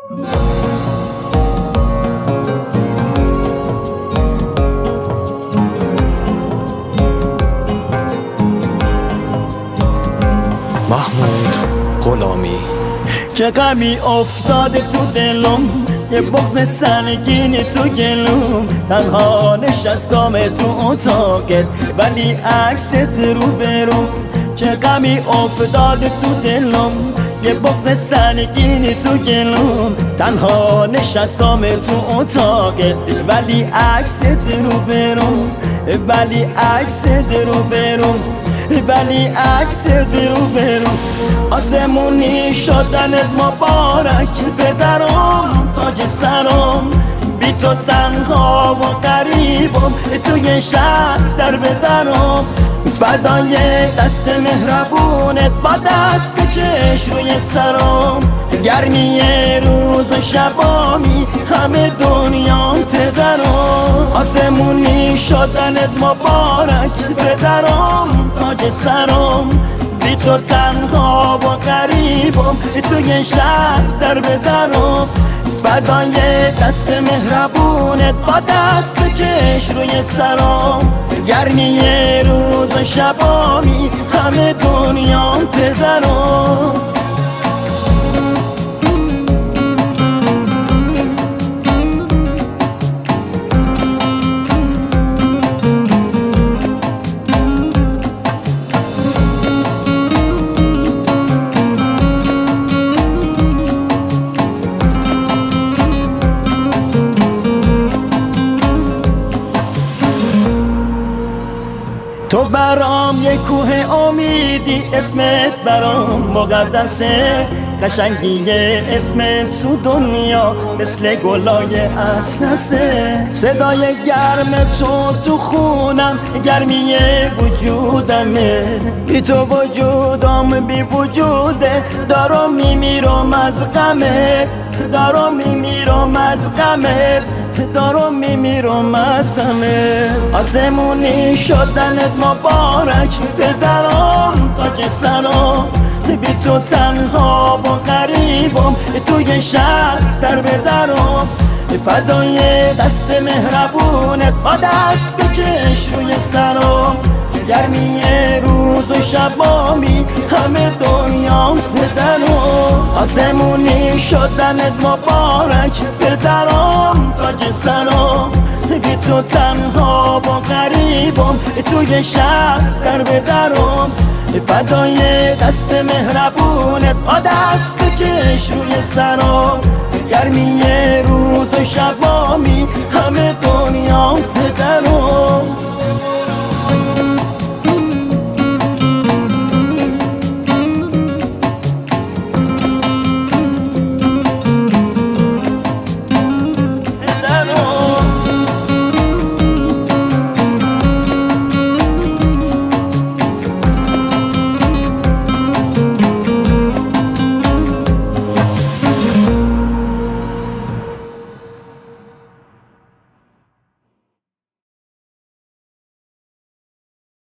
محمود غلامی. که غمی افتاده تو دلم، یه بغض سنگینی تو گلوم، تنها نشستم تو اتاقت ولی عکست رو برم. که غمی افتاده تو دلم، یه بغض سنگینی تو گلوم، تنها نشستم تو اتاقت ولی عکست رو برم، ولی عکست رو برم، ولی عکس رو برم. آسمونی شدنت مبارک پدرم، تاج سرم، بی تو تنها و غریبم توی شهر در بدرم. فدای دست مهربونت با دست بکش روی سرم، گرمی روز و شبامی همه دنیا پدرم. آسمونی شدنت مبارک پدرم، تاج سرم، بی تو تنها و غریبم توی شهر در بدرم. فدای دست مهربونت با دست بکش روی سرم، گرمی روز و شبامی همه دنیا پدرم. تو برام یه کوه امیدی، اسمت برام مقدسه، قشنگی اسمت تو دنیا مثل گلای اطلسه. صدای گرم تو خونم، گرمی وجودمه، بی تو وجودم بی وجوده، دارم میمیرم از غمت، دارم میمیرم از غمت، دارم میمیرم از غمت. آسمونی شدنت مبارک پدرم، تاج سرم، بی تو تنها و غریبم توی شهر در بدرم. فدای دست مهربونت با دست بکش روی سرم، گرمی روز و شبامی همه دنیا پدرم. آسمونی شدنت مبارک پدرم، تاج سرم، بی تو تنها و غریبم توی شهر در بدرم. فدای دست مهربونت با دست بکش روی سرم، گرمی روز و شبامی همه دنیا پدرم.